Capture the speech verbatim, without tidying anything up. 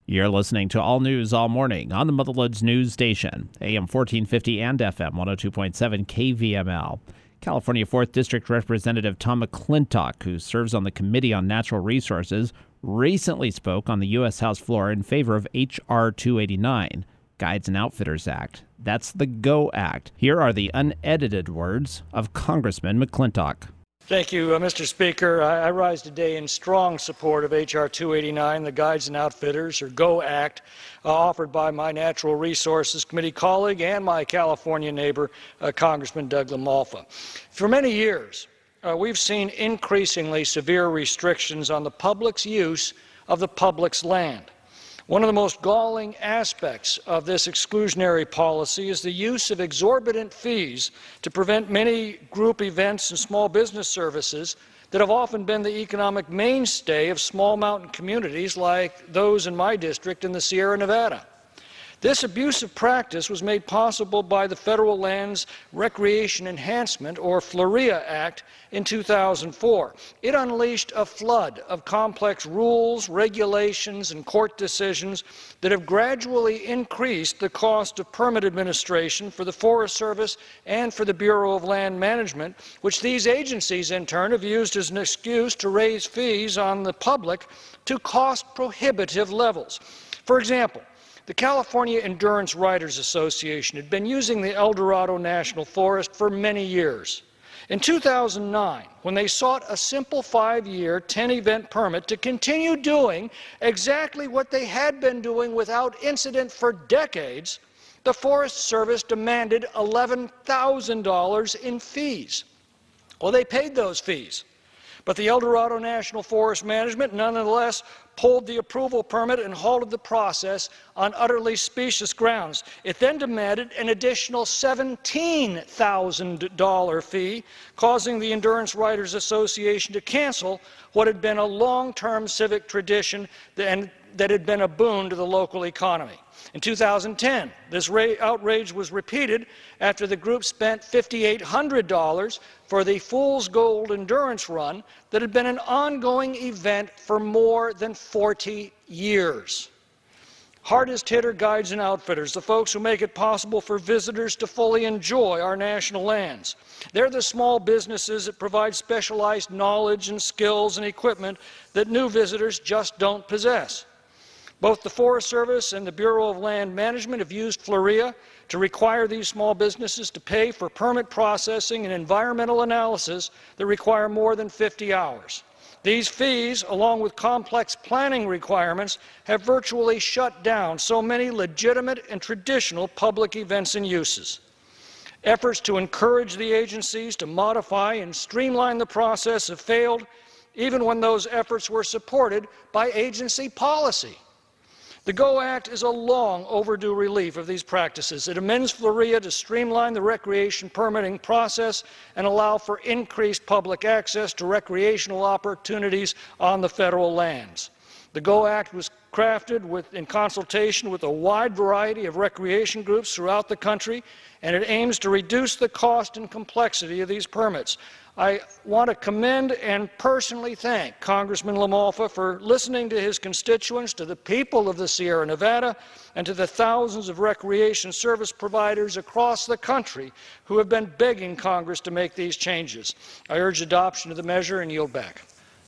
You're listening to All News All Morning on the Motherlode News Station, A M fourteen fifty and F M one oh two point seven K V M L. California fourth District Representative Tom McClintock, who serves on the Committee on Natural Resources, recently spoke on the U S House floor in favor of H R two eighty-nine, Guides and Outfitters Act. That's the GO Act. Here are the unedited words of Congressman McClintock. Thank you, uh, Mister Speaker. I, I rise today in strong support of H R two eighty-nine, the Guides and Outfitters, or GO Act, uh, offered by my Natural Resources Committee colleague and my California neighbor, uh, Congressman Doug LaMalfa. For many years, uh, we've seen increasingly severe restrictions on the public's use of the public's land. One of the most galling aspects of this exclusionary policy is the use of exorbitant fees to prevent many group events and small business services that have often been the economic mainstay of small mountain communities like those in my district in the Sierra Nevada. This abusive practice was made possible by the Federal Lands Recreation Enhancement, or FLREA Act, in two thousand four. It unleashed a flood of complex rules, regulations, and court decisions that have gradually increased the cost of permit administration for the Forest Service and for the Bureau of Land Management, which these agencies in turn have used as an excuse to raise fees on the public to cost-prohibitive levels. For example, the California Endurance Riders Association had been using the El Dorado National Forest for many years. In two thousand nine, when they sought a simple five-year, ten-event permit to continue doing exactly what they had been doing without incident for decades, the Forest Service demanded eleven thousand dollars in fees. Well, they paid those fees, but the El Dorado National Forest Management nonetheless pulled the approval permit and halted the process on utterly specious grounds. It then demanded an additional seventeen thousand dollars fee, causing the Endurance Riders Association to cancel what had been a long-term civic tradition and that had been a boon to the local economy. In two thousand ten, this outrage was repeated after the group spent five thousand eight hundred dollars for the Fool's Gold Endurance Run that had been an ongoing event for more than forty years. Hardest hitter Guides and Outfitters, the folks who make it possible for visitors to fully enjoy our national lands. They're the small businesses that provide specialized knowledge and skills and equipment that new visitors just don't possess. Both the Forest Service and the Bureau of Land Management have used FLREA to require these small businesses to pay for permit processing and environmental analysis that require more than fifty hours. These fees, along with complex planning requirements, have virtually shut down so many legitimate and traditional public events and uses. Efforts to encourage the agencies to modify and streamline the process have failed, even when those efforts were supported by agency policy. The GO Act is a long overdue relief of these practices. It amends FLREA to streamline the recreation permitting process and allow for increased public access to recreational opportunities on the federal lands. The GO Act was crafted with, in consultation with a wide variety of recreation groups throughout the country, and it aims to reduce the cost and complexity of these permits. I want to commend and personally thank Congressman LaMalfa for listening to his constituents, to the people of the Sierra Nevada, and to the thousands of recreation service providers across the country who have been begging Congress to make these changes. I urge adoption of the measure and yield back.